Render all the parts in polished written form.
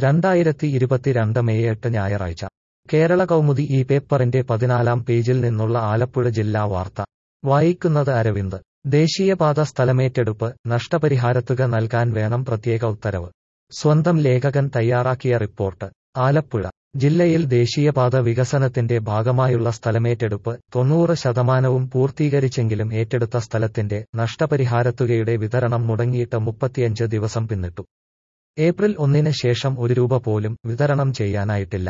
2022 May 8 ഞായറാഴ്ച കേരള കൗമുദി ഈ പേപ്പറിന്റെ 14-ാം പേജിൽ നിന്നുള്ള ആലപ്പുഴ ജില്ലാ വാർത്ത വായിക്കുന്നത് അരവിന്ദ്. ദേശീയപാത സ്ഥലമേറ്റെടുപ്പ്, നഷ്ടപരിഹാരത്തുക നൽകാൻ വേണം പ്രത്യേക ഉത്തരവ്. സ്വന്തം ലേഖകൻ തയ്യാറാക്കിയ റിപ്പോർട്ട്. ആലപ്പുഴ ജില്ലയിൽ ദേശീയപാത വികസനത്തിന്റെ ഭാഗമായുള്ള സ്ഥലമേറ്റെടുപ്പ് 90% പൂർത്തീകരിച്ചെങ്കിലും ഏറ്റെടുത്ത സ്ഥലത്തിന്റെ നഷ്ടപരിഹാരത്തുകയുടെ വിതരണം മുടങ്ങിയിട്ട് 35 ദിവസം പിന്നിട്ടു. ഏപ്രിൽ 1-ന് ശേഷം ₹1 പോലും വിതരണം ചെയ്യാനായിട്ടില്ല.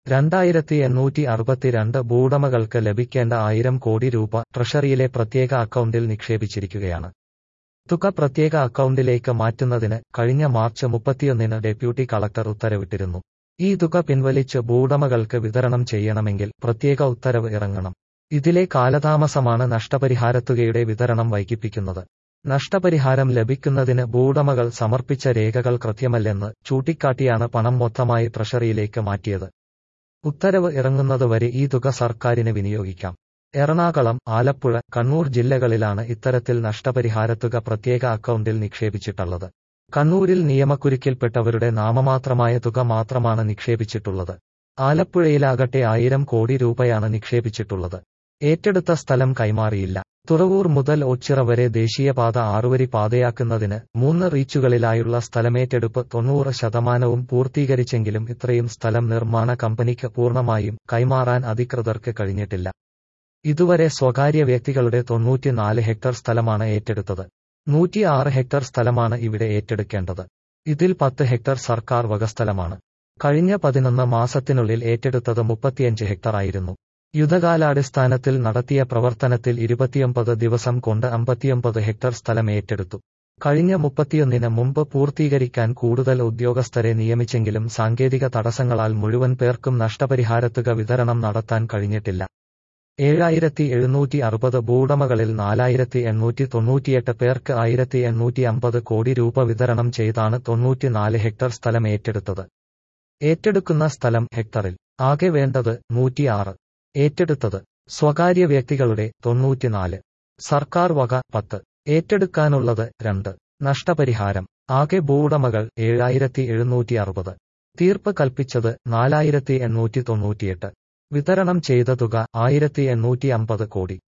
2862 ഭൂവുടമകൾക്ക് ലഭിക്കേണ്ട 1000 കോടി രൂപ ട്രഷറിയിലെ പ്രത്യേക അക്കൗണ്ടിൽ നിക്ഷേപിച്ചിരിക്കുകയാണ്. തുക പ്രത്യേക അക്കൗണ്ടിലേക്ക് മാറ്റുന്നതിന് കഴിഞ്ഞ മാർച്ച് 31-ന് ഡെപ്യൂട്ടി കളക്ടർ ഉത്തരവിട്ടിരുന്നു. ഈ തുക പിൻവലിച്ച് ഭൂവുടമകൾക്ക് വിതരണം ചെയ്യണമെങ്കിൽ പ്രത്യേക ഉത്തരവ് ഇറങ്ങണം. ഇതിലെ കാലതാമസമാണ് നഷ്ടപരിഹാരത്തുകയുടെ വിതരണം വൈകിപ്പിക്കുന്നത്. നഷ്ടപരിഹാരം ലഭിക്കുന്നതിന് ഭൂവുടമകൾ സമർപ്പിച്ച രേഖകൾ കൃത്യമല്ലെന്ന് ചൂണ്ടിക്കാട്ടിയാണ് പണം മൊത്തമായി ട്രഷറിയിലേക്ക് മാറ്റിയത്. ഉത്തരവ് ഇറങ്ങുന്നതുവരെ ഈ തുക സർക്കാരിന് വിനിയോഗിക്കാം. എറണാകുളം, ആലപ്പുഴ, കണ്ണൂർ ജില്ലകളിലാണ് ഇത്തരത്തിൽ നഷ്ടപരിഹാരത്തുക പ്രത്യേക അക്കൗണ്ടിൽ നിക്ഷേപിച്ചിട്ടുള്ളത്. കണ്ണൂരിൽ നിയമക്കുരുക്കിൽപ്പെട്ടവരുടെ നാമമാത്രമായ തുക മാത്രമാണ് നിക്ഷേപിച്ചിട്ടുള്ളത്. ആലപ്പുഴയിലാകട്ടെ 1000 കോടി രൂപയാണ് നിക്ഷേപിച്ചിട്ടുള്ളത്. ഏറ്റെടുത്ത സ്ഥലം കൈമാറിയില്ല. തുറവൂർ മുതൽ ഓച്ചിറ വരെ ദേശീയപാത 6-വരി പാതയാക്കുന്നതിന് 3 റീച്ചുകളിലായുള്ള സ്ഥലമേറ്റെടുപ്പ് 90% പൂർത്തീകരിച്ചെങ്കിലും ഇത്രയും സ്ഥലം നിർമ്മാണ കമ്പനിക്ക് പൂർണ്ണമായും കൈമാറാൻ അധികൃതർക്ക് കഴിഞ്ഞിട്ടില്ല. ഇതുവരെ സ്വകാര്യ വ്യക്തികളുടെ 94 ഹെക്ടർ സ്ഥലമാണ് ഏറ്റെടുത്തത്. 106 ഹെക്ടർ സ്ഥലമാണ് ഇവിടെ ഏറ്റെടുക്കേണ്ടത്. ഇതിൽ 10 ഹെക്ടർ സർക്കാർ വക സ്ഥലമാണ്. കഴിഞ്ഞ 11 മാസത്തിനുള്ളിൽ ഏറ്റെടുത്തത് 35 ഹെക്ടർ ആയിരുന്നു. യുദ്ധകാലാടിസ്ഥാനത്തിൽ നടത്തിയ പ്രവർത്തനത്തിൽ 29 ദിവസം കൊണ്ട് 59 ഹെക്ടർ സ്ഥലം ഏറ്റെടുത്തു. കഴിഞ്ഞ 31-ന് മുമ്പ് പൂർത്തീകരിക്കാൻ കൂടുതൽ ഉദ്യോഗസ്ഥരെ നിയമിച്ചെങ്കിലും സാങ്കേതിക തടസ്സങ്ങളാൽ മുഴുവൻ പേർക്കും നഷ്ടപരിഹാരത്തുക വിതരണം നടത്താൻ കഴിഞ്ഞിട്ടില്ല. 7760 ഭൂവുടമകളിൽ 4898 പേർക്ക് 1850 കോടി രൂപ വിതരണം ചെയ്താണ് 94 ഹെക്ടർ സ്ഥലം ഏറ്റെടുത്തത്. ഏറ്റെടുക്കുന്ന സ്ഥലം ഹെക്ടറിൽ ആകെ വേണ്ടത് 106. ഏറ്റെടുത്തത് സ്വകാര്യ വ്യക്തികളുടെ 94, സർക്കാർ വക 10. ഏറ്റെടുക്കാനുള്ളത് 2. നഷ്ടപരിഹാരം ആകെ ഭൂവുടമകൾ 7760. തീർപ്പ് കൽപ്പിച്ചത് 4898. വിതരണം ചെയ്ത തുക 1850 കോടി.